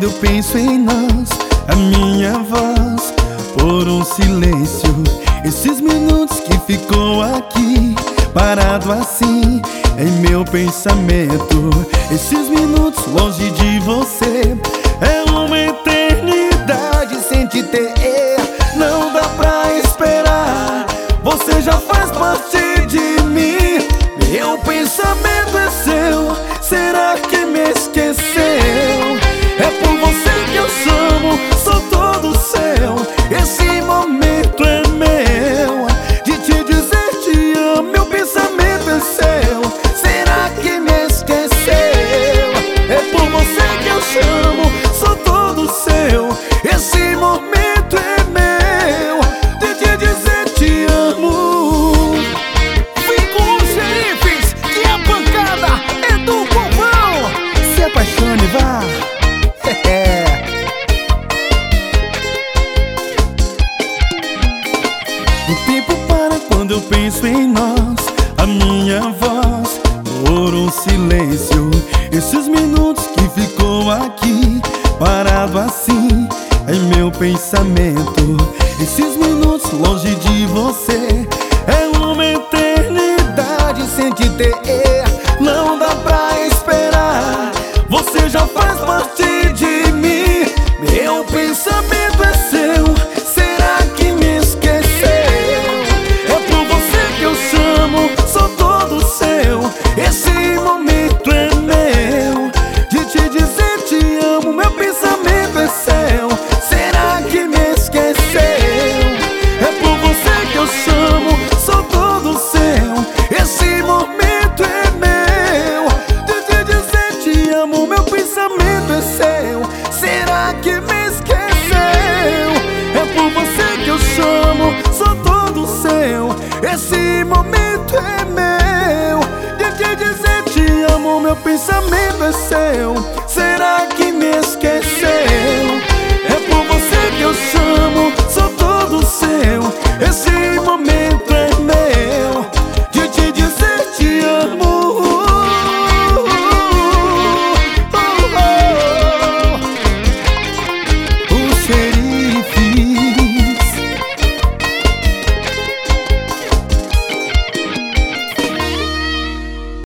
quando eu penso em nós, a minha voz por um silêncio. Esses minutos que ficou aqui parado assim em meu pensamento. Esses minutos longe de você é uma eternidade sem te ter. Não dá pra esperar, você já faz parte de mim. Meu pensamento é seu, será que me esqueceu? É por você que eu chamo, sou todo seu. Esse momento é meu, de te dizer te amo. Meu pensamento é seu, será que me esqueceu? É por você que eu chamo, sou todo seu. Esse momento é meu, de te dizer te amo. Vem com os xerifes, que a pancada é do povão. Se apaixone, vá. O tempo para quando eu penso em nós, a minha voz por um silêncio. Esses minutos que ficou aqui parado assim em meu pensamento. Esses minutos longe de você é uma eternidade sem te ter. Não dá pra esperar, você já faz parte de mim. Meu pensamento é seu, será que me esqueceu? É por você que eu chamo, sou todo seu. Esse momento é meu, de te dizer te amo. Meu pensamento é seu, será que me esqueceu? É por você que eu chamo, sou todo seu. Esse momento é meu, de te dizer te amo. Meu pensamento é seu, será que me esqueceu? É por você que eu chamo, sou todo seu. Esse momento é meu, de te dizer te amo. Meu pensamento